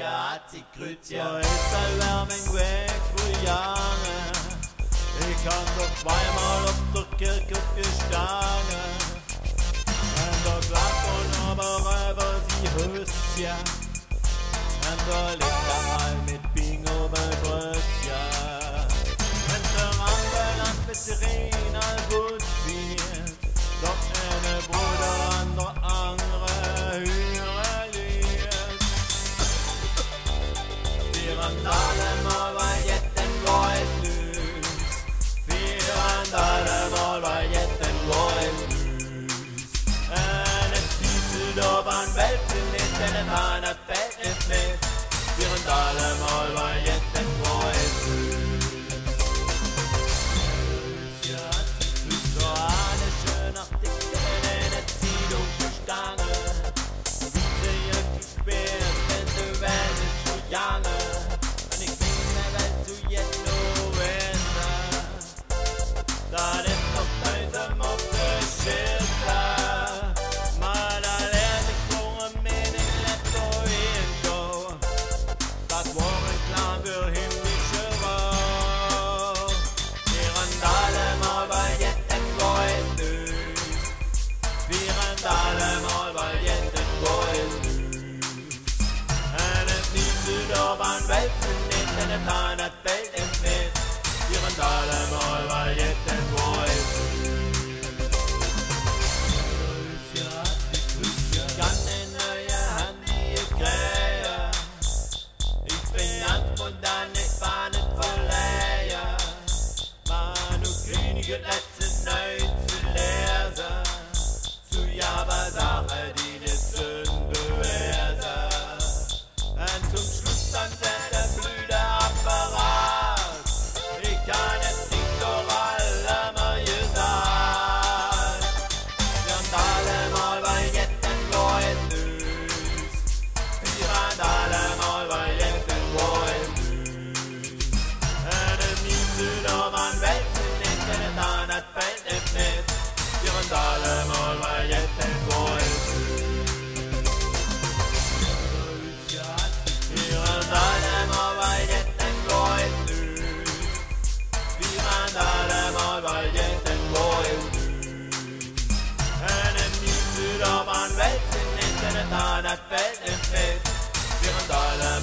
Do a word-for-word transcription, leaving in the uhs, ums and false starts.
Grüezi, Grüezi. Da ist ein Lärming weg vor Jahren. Ich kann doch zweimal auf der Kirche gestanden. Und da klappt und aber über sie höchst, ja. Und da liegt er all mit Bingo begrüßt, ja. Wenn der Rampenland mit Sirene gut spielt, doch eine Bruder an der andere Höhe liegt. Wir alle mal bei jetten Gold lüs. Wir alle mal bei jetten Gold lüs. Eine Düsseldorf Welten nicht, denn ein Hahn fällt nicht mit. Wir alle mal bei jetten Gold lüs. Ja, so eine schöne Dicke in eine Ziehung gestangen. Wie sie ihr gesperrt, wenn die Welt ist so jange. Und ich bin der Welt zu jetzt nur besser. Das ist doch heute Mutter Schilder. Mal da lerne ich vor mir den Letto hinko. Das war ein klar für himmlische Rauch. Wir sind alle mal bei jetten Gold lüs. Wir sind alle mal bei jetten Gold lüs. Eine Düsseldorf Welten nicht, eine Tanat fällt nicht mit. Wir sind alle mal bei jetten Gold lüs. Kann eine neue Handy kriegen. Ich bin an und dann ich war nicht verleihen. Manu Könige letzte neu zu lesen. Zu Java Sache, die nicht Sünde wäre. Und zum Schluss dann der blüde Apparat. Ich kann es nicht doch alle mal gesagt. Wir sind alle mal bei jetten Gold lüs. Wir sind alle mal bei jetten Gold lüs. Eine Düsseldorf Welten nicht, eine Tanat fällt nicht mit. Wir sind alle mal bei jetten Gold lüs. Wir sind alle mal bei jetten Gold lüs. Wir sind alle mal bei jetten Gold lüs. Eine Düsseldorf Welten nicht, eine Tanat fällt nicht mit. Wir sind alle